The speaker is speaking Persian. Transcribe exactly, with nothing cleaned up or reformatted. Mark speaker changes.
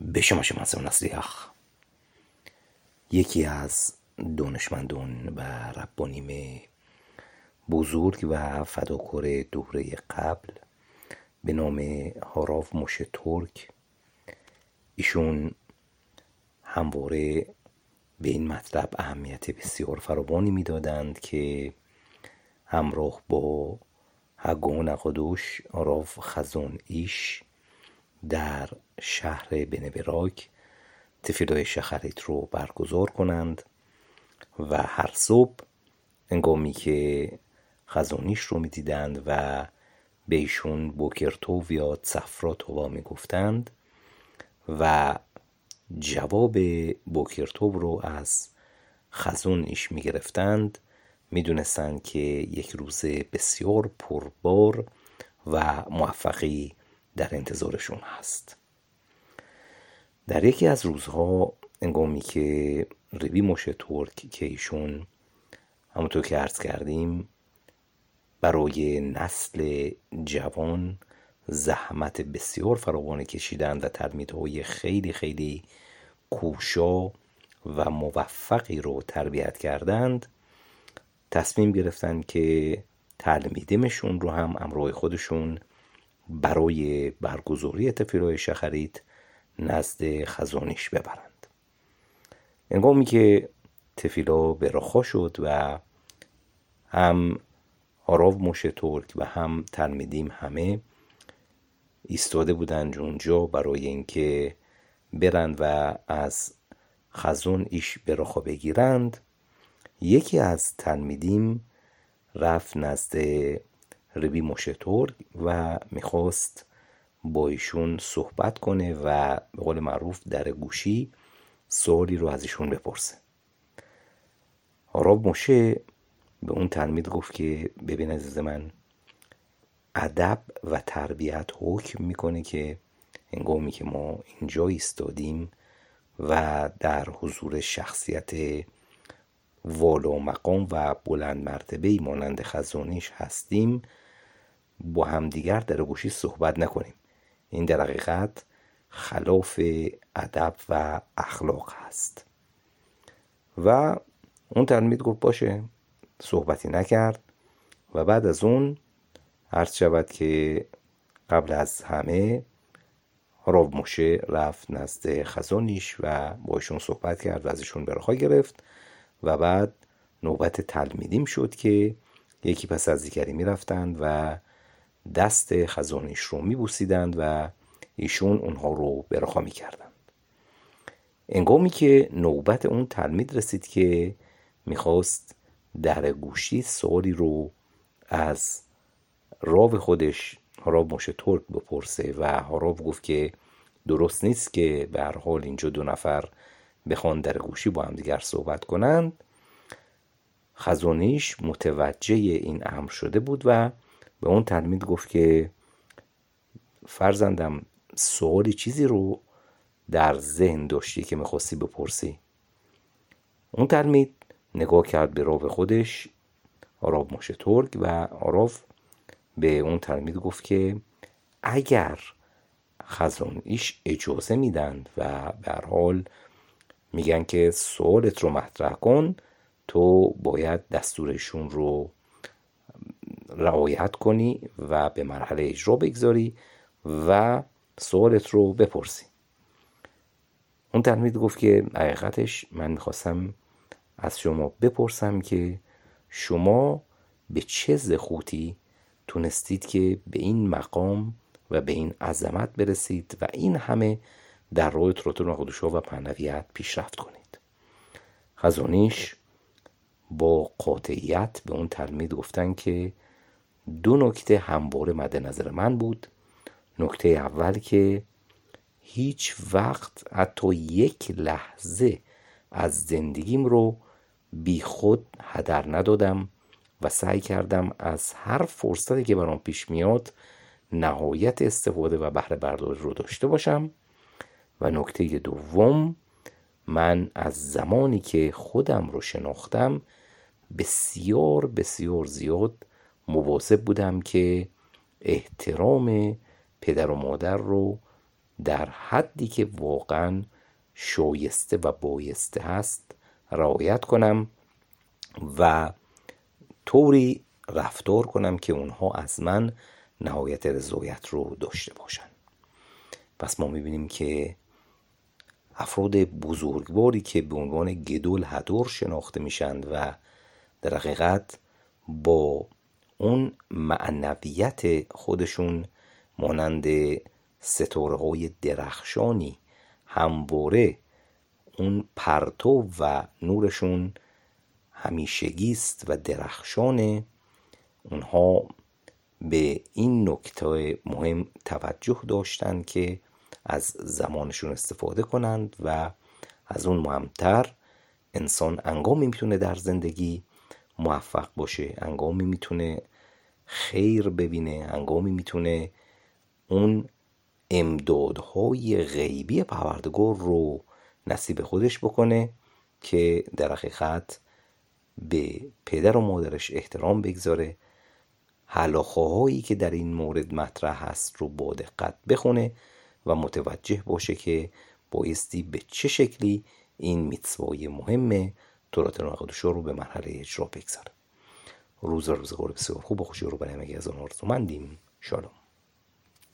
Speaker 1: בשم شمس نصلیح، یکی از دانشمندان و ربانیم بزرگ و فداکار دوره قبل به نام هاراو موشه ترک، ایشون همواره به این مطلب اهمیت بسیار فراوانی میدادند که همراه با هگو نقادوش هاراو خزون ایش در شهر بنبراک تفیلای شخریت رو برگزار کنند و هر صبح انگامی که خزونیش رو می دیدند و به ایشون بوکرتوو یا صفراتووا می گفتند و جواب بوکرتوو رو از خزون ایش می گرفتند، می دونستند که یک روز بسیار پربار و موفقی در انتظارشون هست. در یکی از روزها انگامی که ربی موشه ترک که ایشون همونطور که عرض کردیم برای نسل جوان زحمت بسیار فراوانی کشیدند و تلمیدهای خیلی خیلی کوشا و موفقی رو تربیت کردند، تصمیم گرفتند که تلمیدمشون رو هم همراه خودشون برای برگزاری تفیلای شخریت نزد خزونیش ببرند. انگامی که تفیلا برخا شد و هم هاراو موشه ترک و هم تلمیدیم همه ایستاده بودند اونجا برای اینکه برند و از خزون ایش برخا بگیرند، یکی از تلمیدیم رفت نزد ربی موشه ترک و میخواست با ایشون صحبت کنه و به قول معروف در گوشی سوالی رو از ایشون بپرسه. هاراو موشه به اون تلمید گفت که ببین عزیز من، ادب و تربیت حکم میکنه که هنگامی که ما اینجا ایستادیم و در حضور شخصیت والا مقام و بلند مرتبه‌ای مانند خزونیش هستیم با همدیگر در گوشی صحبت نکنیم. این در حقیقت خلاف ادب و اخلاق هست. و اون تلمید گفت باشه، صحبتی نکرد و بعد از اون عرض شود که قبل از همه هاراو موشه رفت نزد خزونیش و با ایشون صحبت کرد و ازشون برخا گرفت و بعد نوبت تلمیدیم شد که یکی پس از دیگری می رفتند و دست خزونیش رو می بوسیدند و ایشون اونها رو برخا می کردند. انگامی که نوبت اون تلمید رسید که میخواست در گوشی سوالی رو از راو خودش هاراو موشه ترک بپرسه و هاراو گفت که درست نیست که به هر حال اینجا دو نفر بخوان در گوشی با هم دیگر صحبت کنند، خزونیش متوجه این امر شده بود و به اون تلمید گفت که فرزندم سوالی چیزی رو در ذهن داشتی که میخواستی بپرسی؟ اون تلمید نگاه کرد به راو خودش هاراو موشه ترک و هاراو به اون تلمید گفت که اگر خزونیش اجازه میدن و به هر حال میگن که سوالت رو مطرح کن، تو باید دستورشون رو رعایت کنی و به مرحله اجرا بگذاری و سوالت رو بپرسی. اون تلمید گفت که حقیقتش من میخواستم از شما بپرسم که شما به چه زخوتی تونستید که به این مقام و به این عظمت برسید و این همه در راه تروتون نقادوشا و پهلویت پیشرفت کنید؟ خزونیش با قاطعیت به اون تلمید گفتن که دو نکته همواره مد نظر من بود. نکته اول که هیچ وقت حتی یک لحظه از زندگیم رو بی خود هدر ندادم و سعی کردم از هر فرصتی که برام پیش میاد نهایت استفاده و بهره برداری رو داشته باشم. و نکته دوم، من از زمانی که خودم رو شناختم بسیار بسیار زیاد مواظب بودم که احترام پدر و مادر رو در حدی که واقعا شایسته و بایسته هست رعایت کنم و طوری رفتار کنم که اونها از من نهایت رضایت رو داشته باشن. پس ما میبینیم که افراد بزرگواری که به عنوان گدول هدور شناخته میشند و در حقیقت با اون معنویت خودشون مانند ستاره های درخشانی همواره اون پرتو و نورشون همیشگیست و درخشانه، اونها به این نکته مهم توجه داشتن که از زمانشون استفاده کنند و از اون مهمتر انسان انگامی میتونه در زندگی موفق باشه، انگامی میتونه خیر ببینه، انگامی میتونه اون امدادهای غیبی پروردگار رو نصیب خودش بکنه که در حقیقت به پدر و مادرش احترام بگذاره، حلاخوهایی که در این مورد مطرح هست رو با دقت بخونه و متوجه باشه که بایستی به چه شکلی این میتسوای مهم تورات نقدشو رو به مرحله اجرا بگذاره. روز روزگار بسیار خوب و خوشی رو برای همگی از آن آرزومندیم. شالوم.